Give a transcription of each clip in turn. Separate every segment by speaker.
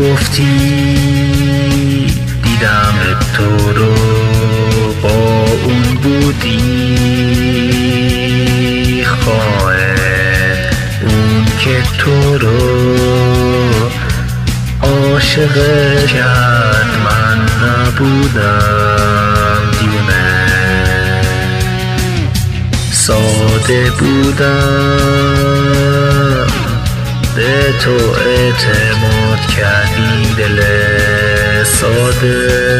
Speaker 1: گفتی دیدم تو رو با اون بودی خواهد اون که تو رو عاشق کرد من نبودم دیونه ساده بودم به تو اعتماد کردی دل ساده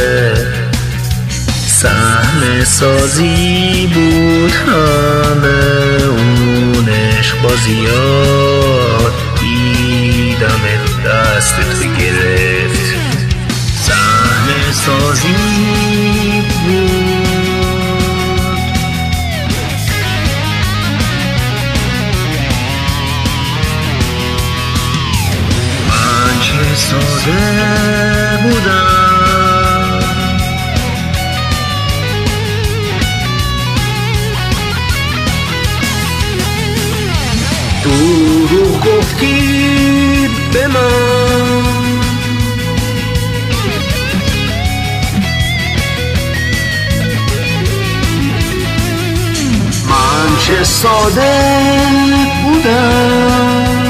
Speaker 1: سهم سازی بود همه اون عشق بازیات دیدم دست تو گرفت سهم سازی بود من چه ساده بودم دروغ گفتی به من من چه ساده بودم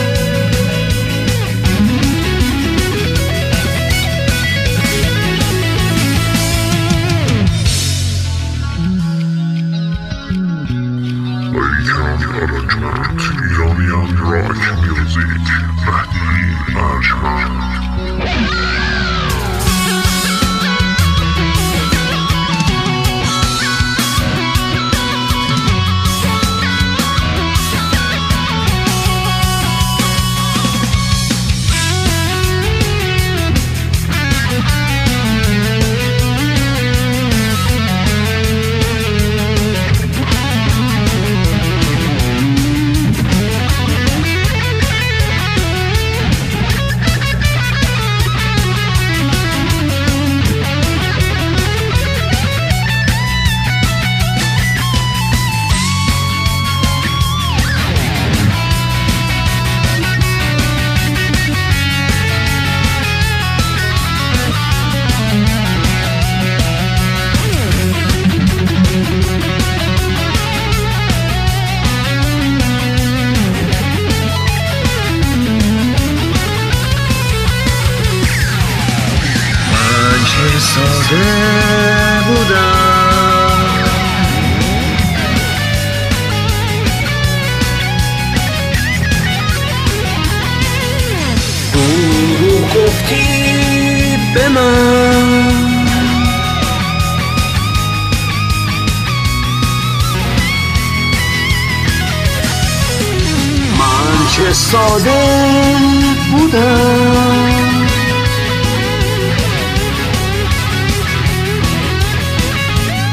Speaker 2: ایرانیان راک میوزیک مهدی ارجمند
Speaker 1: ساده بودم دروغ گفتی به من من چه ساده بودم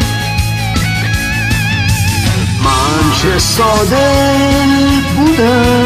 Speaker 1: چه ساده بودم